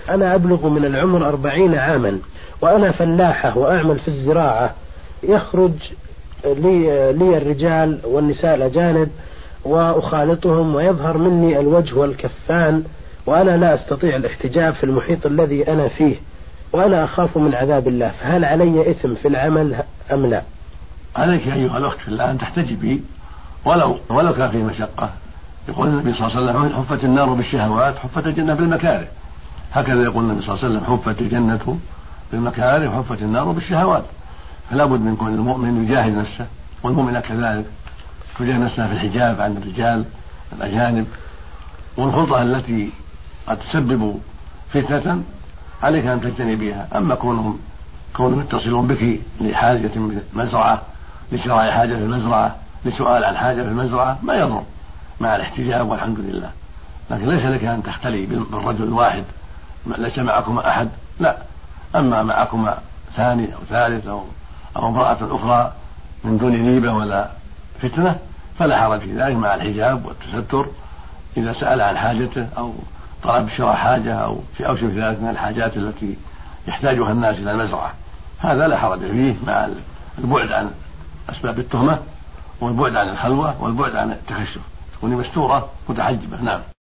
أنا أبلغ من العمر 40 عاما وأنا فلاحة وأعمل في الزراعة، يخرج لي الرجال والنساء الأجانب وأخالطهم ويظهر مني الوجه والكفان، وأنا لا أستطيع الاحتجاب في المحيط الذي أنا فيه، وأنا أخاف من عذاب الله، فهل علي إثم في العمل أم لا؟ عليك أيها الأخت في الله أن تحتجبي ولو كان فيه مشقة. يقول النبي صلى الله عليه وسلم: حفت النار بالشهوات، حفت الجنة بالمكاره. هكذا يقول النبي صلى الله عليه وسلم: حفت الجنة بالمكاره وحفت النار بالشهوات. فلا بد من كل المؤمن يجاهد نفسه، والمؤمنة كذلك تجاهد نفسها في الحجاب عن الرجال الأجانب، والخلطة التي قد تسبب فتنة عليك أن تجتنبيها. أما كونهم يتصلون بك لحاجة مزرعة، لشراء حاجة في المزرعة، لسؤال عن حاجة في المزرعة، ما يضر مع الاحتجاب والحمد لله. لكن ليس لك أن تختلي بالرجل الواحد، ليس معكما أحد، لا. أما معكما ثاني أو ثالث أو امرأة أخرى من دون ريبة ولا فتنة فلا حرج في ذلك مع الحجاب والتستر، إذا سأل عن حاجته أو طلب شراء حاجة أو في ذلك من الحاجات التي يحتاجها الناس إلى المزرعة، هذا لا حرج فيه مع البعد عن أسباب التهمة والبعد عن الخلوة والبعد عن التكشف، تكوني مستورة متحجبة. نعم.